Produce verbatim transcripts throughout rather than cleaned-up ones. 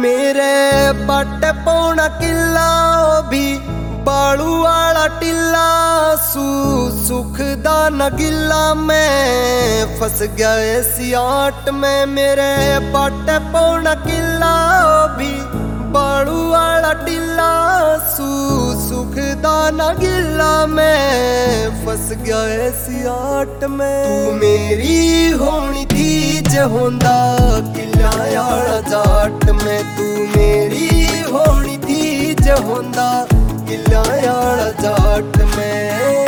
मेरे बट पौना किला भी बालू वाला टिल्ला सू सुख दा नगिला मैं फस गया ऐसी आट में। मेरे बट पौना किला भी बालू वाला टिल्ला सू सुख दा नगिला मैं फस गया ऐसी आट में। तू मेरी होनी थी जे होंदा किला याला जाट में। तू मेरी होनी थी जे होंदा किला याला जाट में।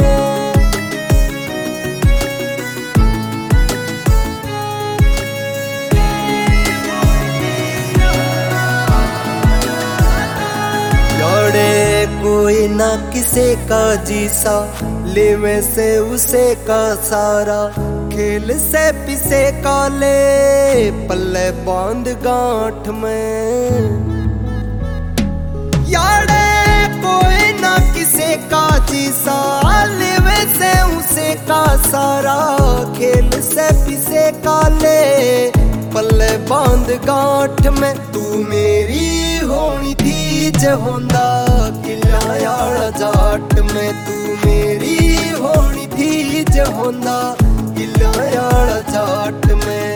कोई ना किसे का जीसा लेवे से उसे का सारा खेल से पिसे का ले पल्ले बांध गांठ में। यारे कोई ना किसे का जीसा लेवे से उसे का सारा खेल से पिसे का ले पल्ले बांध गांठ में। तू मेरी होनी थी जे होंदा किला याला जाट में। तू मेरी होनी थी जे होंदा किला याला जाट में।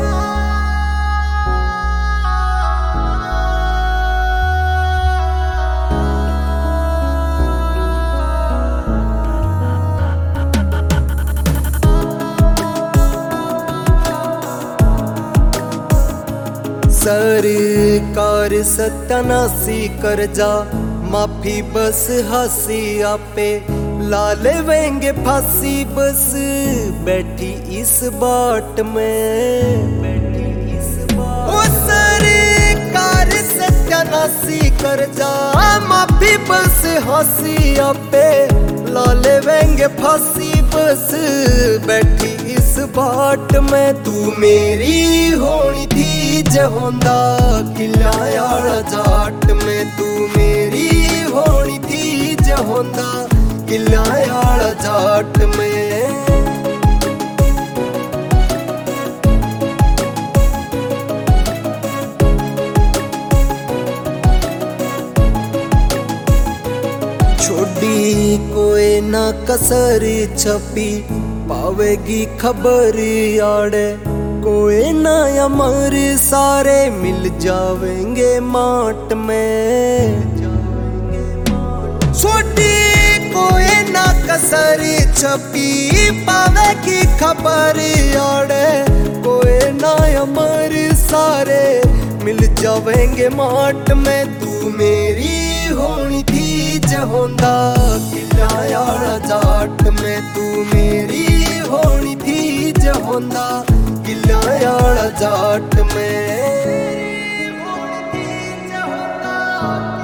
सरकार सत्यानाशी कर जा माफी बस हंसी आपे ला लेवेंगे फांसी बस बैठी इस बाट में। बैठी इस बाट ओ सरकार सत्यानाशी कर जा माफी बस हंसी आपे ला लेवेंगे फांसी बस बैठी इस बाट में। तू मेरी होनी थी जे होंदा किला याला जाट में। तू मेरी होनी थी जे होंदा किला याला जाट में। छोड़ी कोई ना कसर छपी पावेगी खबर आड़े कोई ना अमर सारे मिल जावेंगे माट में। छोटी कोई ना कसर छपी पावेगी खबर आड़े कोई ना अमर सारे मिल जावेंगे माट में। तू मेरी होनी थी जे होंदा किला याला जाट में। तू मेरी होनी थी जे होंदा किला याला जाट में।